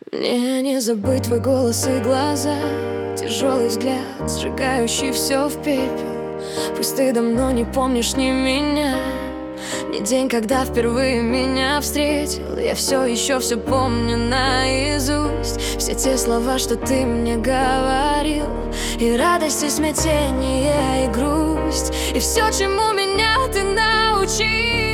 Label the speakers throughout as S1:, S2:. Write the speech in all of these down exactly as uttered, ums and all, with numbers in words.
S1: Мне не забыть твой голос и глаза, тяжелый взгляд, сжигающий все в пепел. Пусть ты давно не помнишь ни меня, ни день, когда впервые меня встретил. Я все еще все помню наизусть, все те слова, что ты мне говорил. И радость, и смятение, и грусть, и все, чему меня ты научил.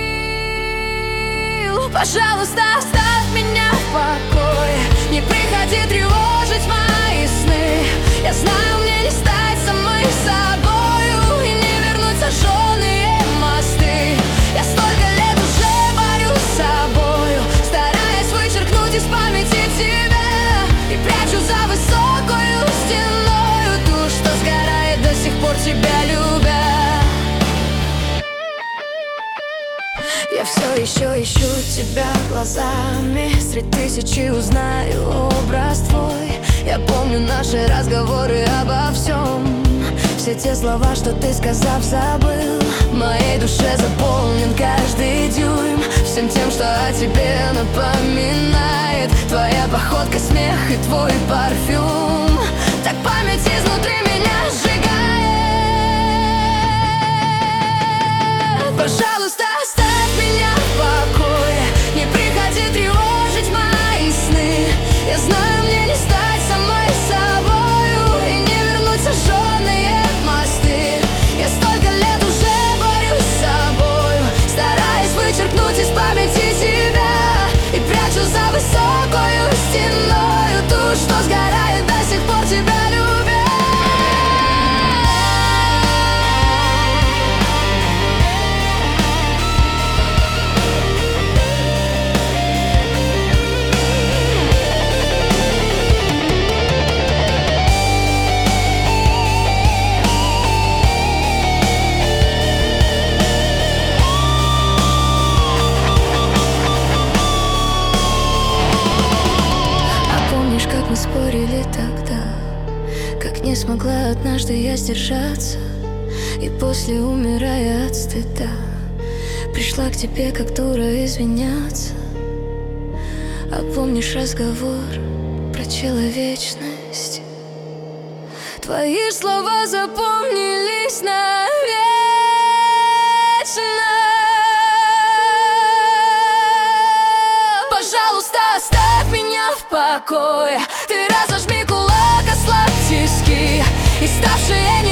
S1: Пожалуйста, оставь меня в покое, не приходи тревожить мои сны. Я знаю, мне не стать самой собою и не вернуть сожженные мосты. Я столько лет уже борюсь с собою, стараясь вычеркнуть из памяти тебя, и прячу за высокою стеною ту, что сгорает до сих пор, тебя любя. Я все еще ищу тебя глазами, среди тысячи узнаю образ твой. Я помню наши разговоры обо всем, все те слова, что ты, сказав, забыл. В моей душе заполнен каждый дюйм всем тем, что о тебе напоминает твоя походка, смех и твой парфюм. Так память изнутри меня сжигает. Пожалуйста, оставь меня в покое, не приходи тревожить мои сны. Я знаю, мне не стать самой собою и не вернуть сожженные мосты. Я столько лет уже борюсь с собою, стараясь вычеркнуть из памяти тебя, и прячу за высокою стеною ту, что сгорает до сих пор, тебя любя. Мы спорили тогда, как не смогла однажды я сдержаться, и после, умирая от стыда, пришла к тебе как дура извиняться. А помнишь разговор про человечность? Твои слова запомнились навечно. Пожалуйста, оставь меня в покое, ты разожми кулак, ослабь тиски, и ставшие